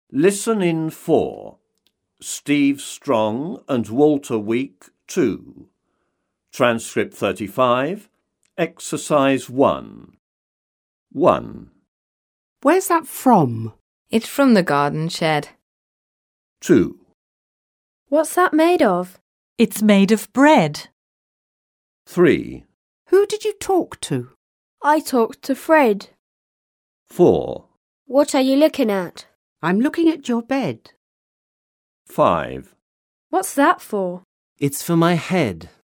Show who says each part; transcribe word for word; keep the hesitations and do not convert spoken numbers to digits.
Speaker 1: Listen in four. Steve Strong and Walter Week two. Transcript thirty-five. Exercise one. one.
Speaker 2: Where's that from?
Speaker 3: It's from the garden shed.
Speaker 1: two.
Speaker 4: What's that made of?
Speaker 5: It's made of bread.
Speaker 1: three.
Speaker 2: Who did you talk to?
Speaker 4: I talked to Fred.
Speaker 1: four.
Speaker 4: What are you looking at?
Speaker 2: I'm looking at your bed.
Speaker 1: five.
Speaker 4: What's that for?
Speaker 6: It's for my head.